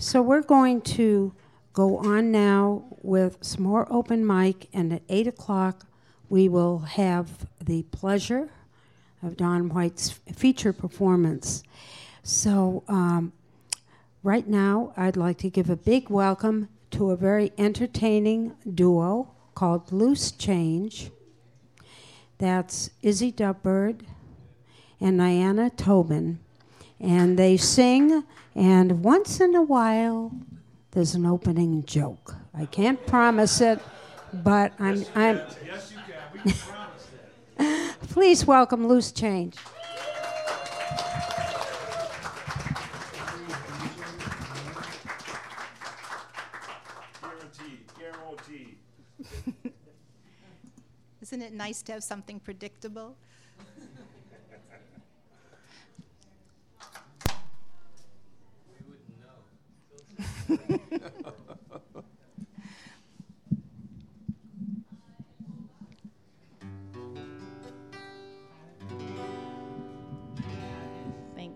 So we're going to go on now with some more open mic, and at 8 o'clock we will have the pleasure of Don White's feature performance. So right now I'd like to give a big welcome to a very entertaining duo called Loose Change. That's Izzy Dubbird and Niana Tobin. And they sing, and once in a while, there's an opening joke. I can't promise it, but I'm Yes, you can. We can promise that. Please welcome Loose Change. Guaranteed. Isn't it nice to have something predictable? Thanks.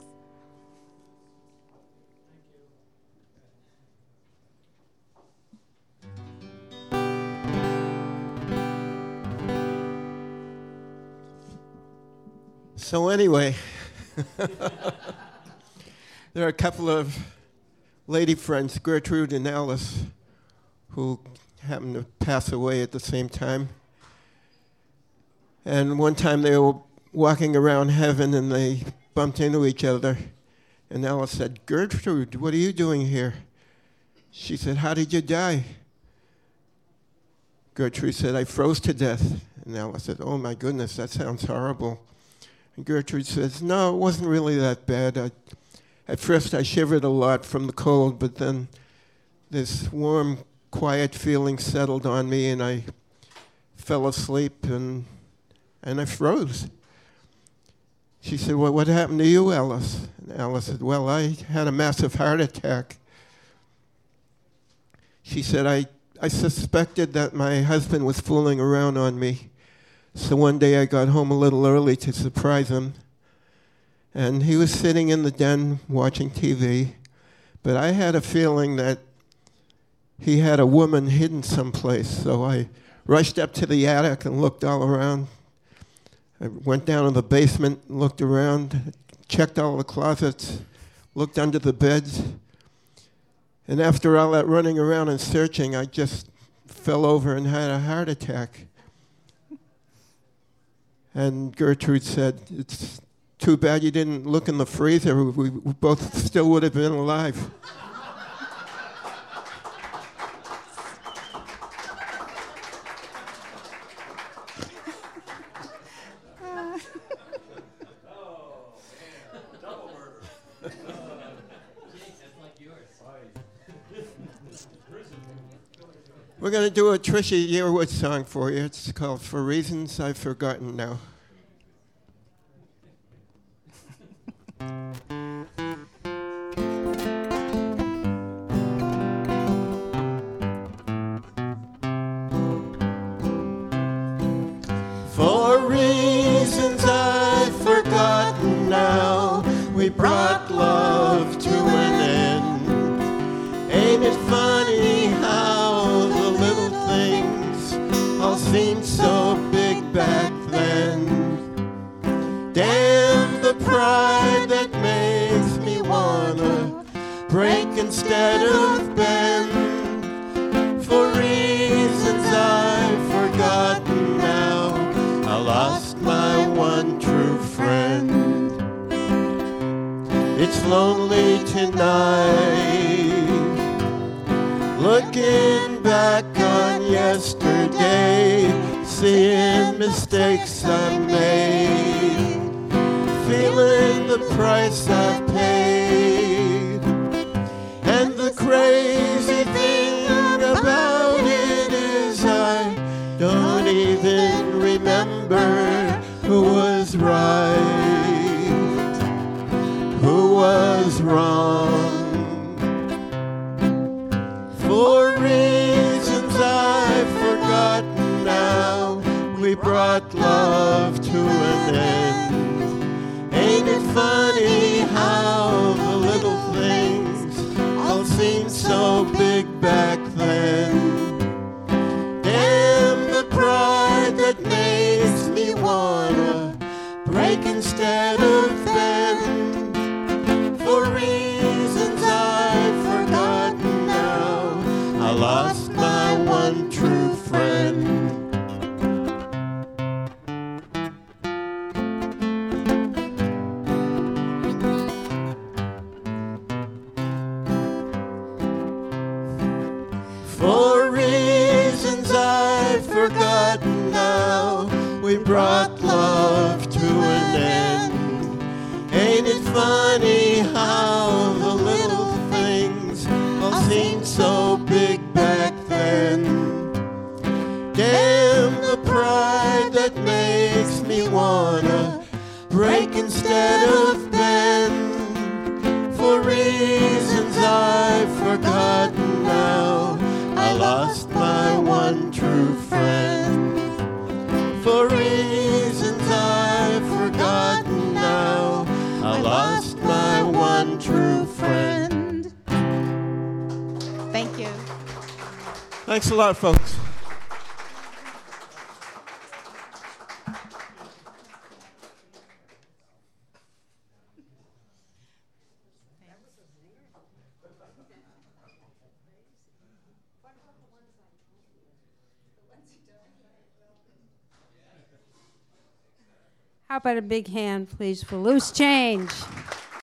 So anyway, there are a couple of lady friends, Gertrude and Alice, who happened to pass away at the same time. And one time they were walking around heaven and they bumped into each other. And Alice said, "Gertrude, what are you doing here?" She said, "How did you die?" Gertrude said, "I froze to death." And Alice said, "Oh my goodness, that sounds horrible." And Gertrude says, "No, it wasn't really that bad. At first I shivered a lot from the cold, but then this warm, quiet feeling settled on me and I fell asleep and I froze." She said, "Well, what happened to you, Alice?" And Alice said, "Well, I had a massive heart attack." She said, I suspected that my husband was fooling around on me. So one day I got home a little early to surprise him. And he was sitting in the den watching TV. But I had a feeling that he had a woman hidden someplace. So I rushed up to the attic and looked all around. I went down to the basement, looked around, checked all the closets, looked under the beds. And after all that running around and searching, I just fell over and had a heart attack. And Gertrude said, "It's too bad you didn't look in the freezer. We both still would have been alive." We're going to do a Trisha Yearwood song for you. It's called "For Reasons I've Forgotten Now." For reasons I've forgotten now, we brought love to an end. Ain't it funny how the little things all seemed so big back then? Damn the pride that makes me wanna break instead of bend. For reasons I've forgotten now, I lost my one true friend. It's lonely tonight, looking back on yesterday, seeing mistakes I made, feeling the price I've paid. And the crazy thing about it is I don't even remember who was right, who was wrong. For reasons I've forgotten now, we brought love to an end. Ain't it funny how the little things all seemed so big back then. Damn the pride that makes me wanna break instead of bend. For reasons I've forgotten now, I lost my one true friend. For reasons I've forgotten now, we brought love to an end. Ain't it funny how the little things all seemed so big back then? Damn the pride that makes me wanna break instead of bend. For reasons I've forgotten now, I lost my one true friend. For reasons I've forgotten now, I lost my one true friend. Thank you. Thanks a lot, folks. How about a big hand, please, for Loose Change?